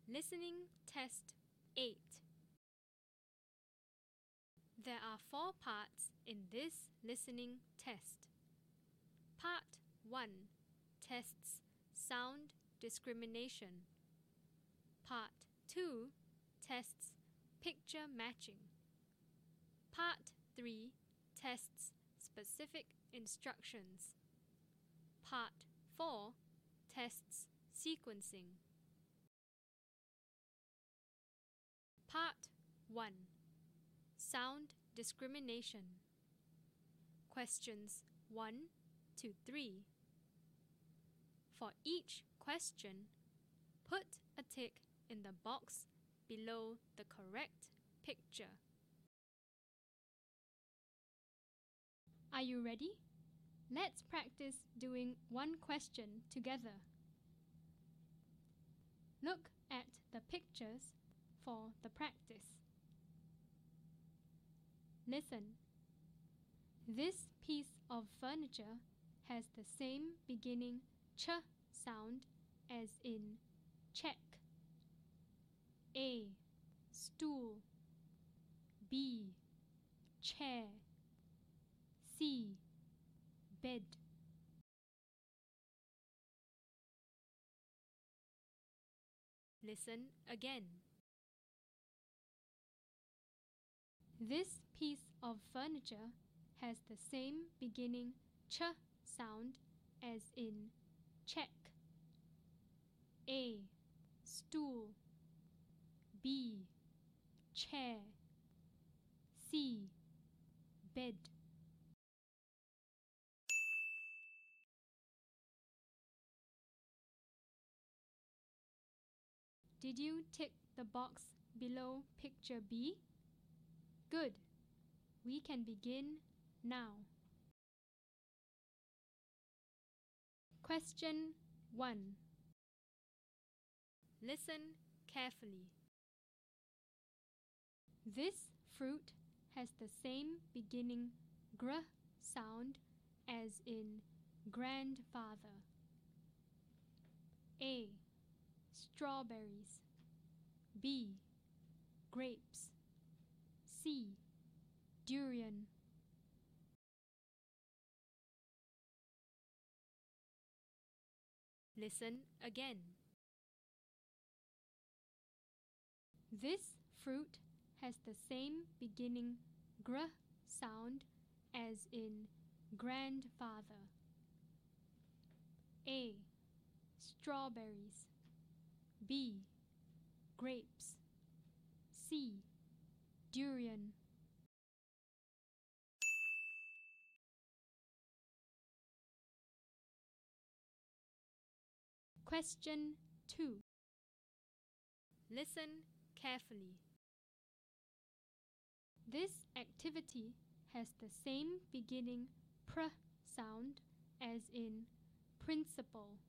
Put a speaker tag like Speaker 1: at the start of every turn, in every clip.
Speaker 1: Listening Test 8. There are 4 parts in this listening test. Part 1 tests sound discrimination. Part 2 tests picture matching. Part 3 tests specific instructions. Part 4 tests sequencing. Part 1 Sound discrimination. Questions 1 to 3. For each question, put a tick in the box below the correct picture. Are you ready? Let's practice doing one question together. Look at the pictures for the practice. Listen. This piece of furniture has the same beginning ch sound as in check. A. Stool. B. Chair. C. Bed. Listen again. This piece of furniture has the same beginning ch sound as in check. A. Stool. B. Chair. C. Bed. Did you tick the box below picture B? Good. We can begin now. Question 1. Listen carefully. This fruit has the same beginning gr sound as in grandfather. A. Strawberries. B. Grapes. C. Durian. Listen again. This fruit has the same beginning gr sound as in grandfather. A. Strawberries. B. Grapes. C. Durian. Question 2. Listen carefully. This activity has the same beginning pr sound as in principal.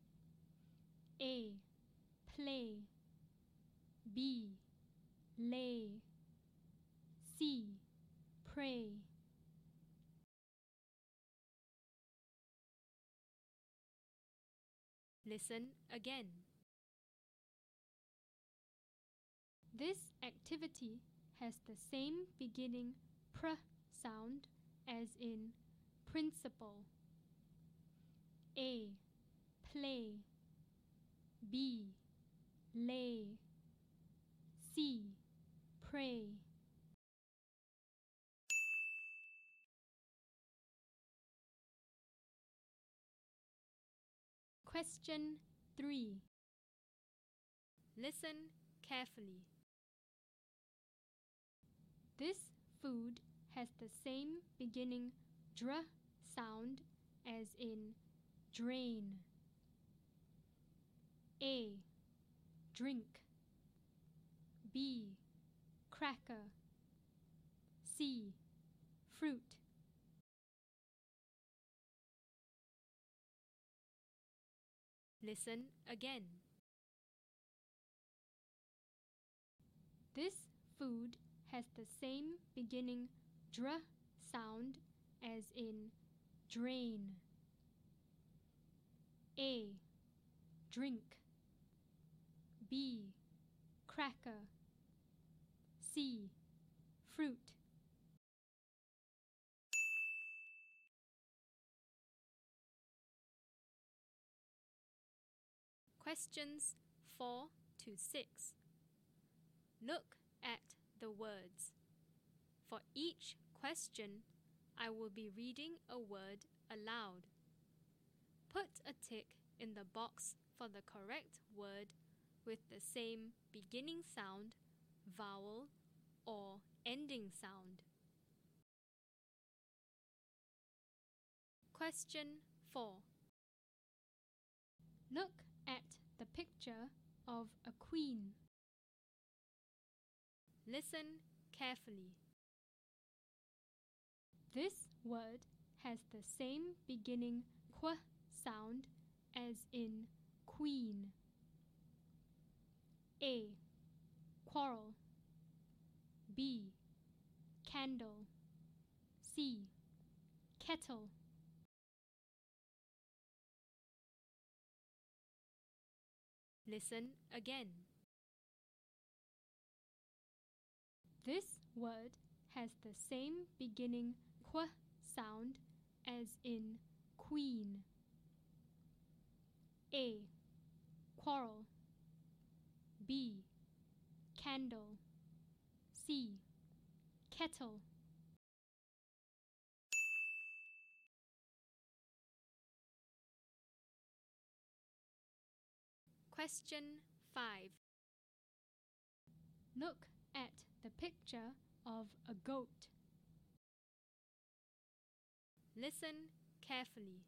Speaker 1: A. Play. B. Lay. C. Pray. Listen again. This activity has the same beginning pr sound as in principal. A. Play. B. Lay. C. Pray. Question 3. Listen carefully. This food has the same beginning dr sound as in drain. A. Drink. B. Cracker. C. Fruit. Listen again. This food has the same beginning dr sound as in drain. A. Drink. B. cracker. C. Fruit. Questions 4 to 6. Look at the words. For each question, I will be reading a word aloud. Put a tick in the box for the correct word with the same beginning sound, vowel, or ending sound. Question 4. Look at the picture of a queen. Listen carefully. This word has the same beginning qu sound as in queen. A. Quarrel. B. Candle. C. Kettle. Listen again. This word has the same beginning qu sound as in queen. A. Quarrel. B. Candle. C. Kettle. Question 5. Look at the picture of a goat. Listen carefully.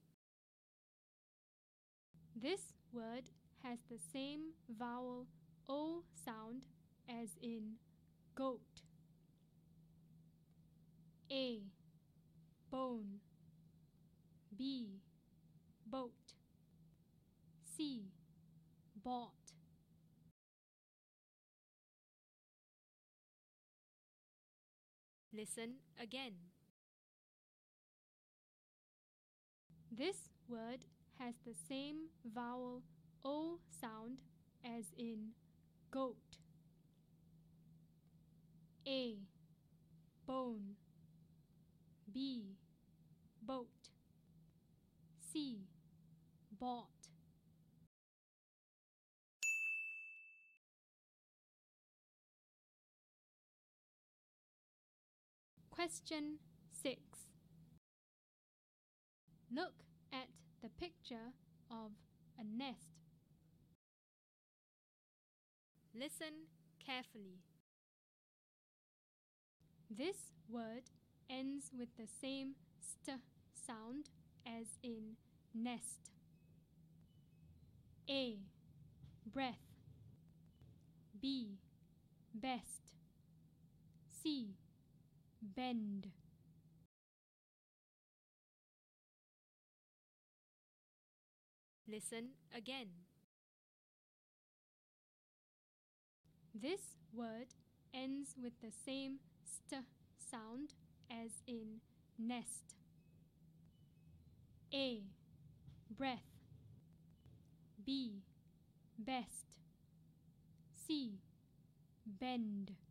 Speaker 1: This word has the same vowel O sound as in goat. A. Bone. B. Boat. C. Bought. Listen again. This word has the same vowel O sound as in goat. A. Bone. B. Boat. C. Bought. Question 6. Look at the picture of a nest. Listen carefully. This word ends with the same st sound as in nest. A. Breath. B. Best. C. Bend. Listen again. This word ends with the same st sound as in nest. A. Breath. B. Best. C. Bend.